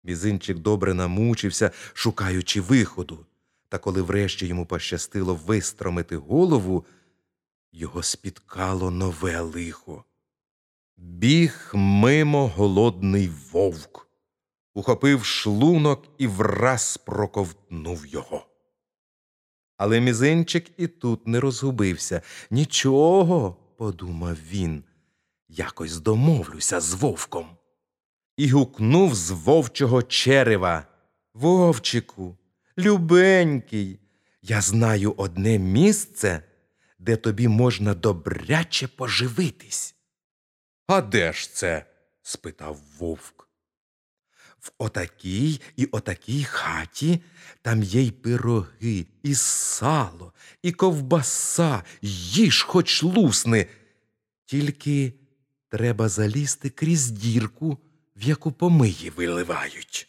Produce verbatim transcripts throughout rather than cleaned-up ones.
Мізинчик добре намучився, шукаючи виходу. Та коли врешті йому пощастило вистромити голову, його спіткало нове лихо. Біг мимо голодний вовк, ухопив шлунок і враз проковтнув його. Але Мізинчик і тут не розгубився. «Нічого», – подумав він, – «якось домовлюся з вовком». І гукнув з вовчого черева: «Вовчику, любенький, я знаю одне місце, де тобі можна добряче поживитись». «А де ж це?» – спитав вовк. «В отакій і отакій хаті там є й пироги, і сало, і ковбаса, їж хоч лусни. Тільки треба залізти крізь дірку, в яку помиї виливають».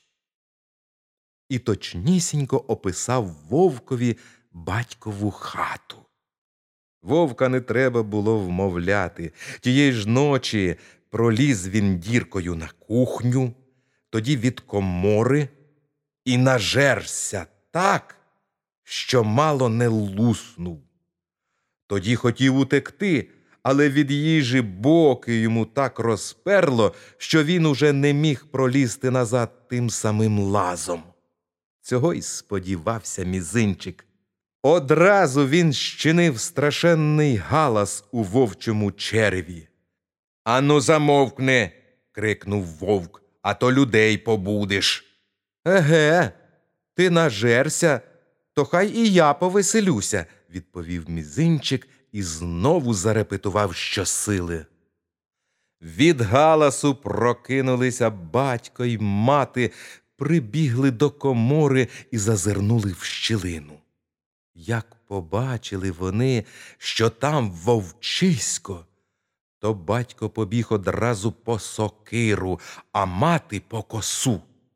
І точнісінько описав вовкові батькову хату. Вовка не треба було вмовляти. Тієї ж ночі проліз він діркою на кухню, тоді від комори і нажерся так, що мало не луснув. Тоді хотів утекти, але від їжі боки йому так розперло, що він уже не міг пролізти назад тим самим лазом. Цього й сподівався Мізинчик. Одразу він щинив страшенний галас у вовчому череві. «Ану, замовкни!» – крикнув вовк, «а то людей побудеш». «Еге, ти нажерся, то хай і я повеселюся», – відповів Мізинчик і знову зарепетував щосили. Від галасу прокинулися батько й мати, прибігли до комори і зазирнули в щілину. Як побачили вони, що там вовчисько, то батько побіг одразу по сокиру, а мати по косу.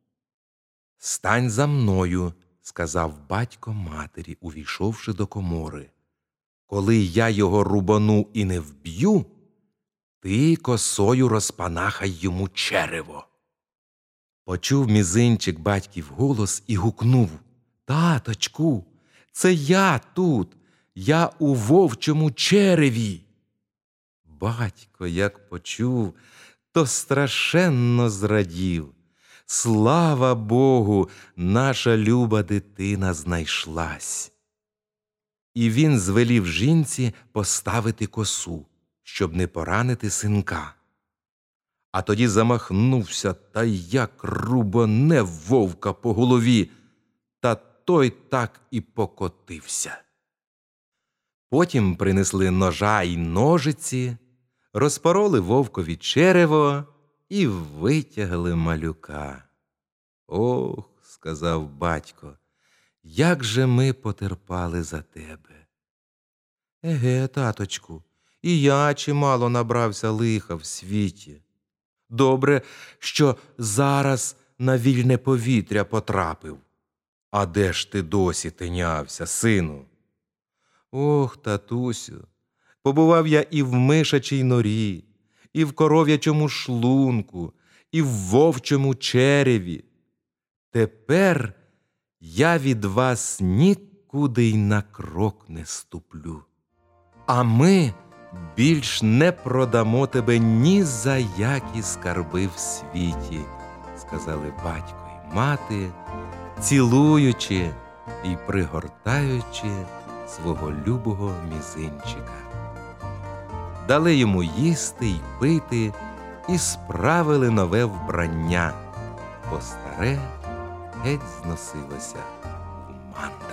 «Стань за мною», – сказав батько матері, увійшовши до комори. «Коли я його рубану і не вб'ю, ти косою розпанахай йому черево». Почув Мізинчик батьків голос і гукнув: «Таточку, це я тут, я у вовчому череві». Батько, як почув, то страшенно зрадів. Слава Богу, наша люба дитина знайшлась. І він звелів жінці поставити косу, щоб не поранити синка. А тоді замахнувся та як рубане вовка по голові, та той так і покотився. Потім принесли ножа й ножиці, розпороли вовкові черево і витягли малюка. «Ох», – сказав батько, – «як же ми потерпали за тебе». «Еге, таточку, і я чимало набрався лиха в світі. Добре, що зараз на вільне повітря потрапив. А де ж ти досі тинявся, сину?» «Ох, татусю, побував я і в мишачій норі, і в коров'ячому шлунку, і в вовчому череві. Тепер я від вас нікуди й на крок не ступлю. А ми більш не продамо тебе ні за які скарби в світі», – сказали батько й мати, цілуючи і пригортаючи свого любого Мізинчика. Дали йому їсти й пити і справили нове вбрання, бо старе геть зносилося в манну.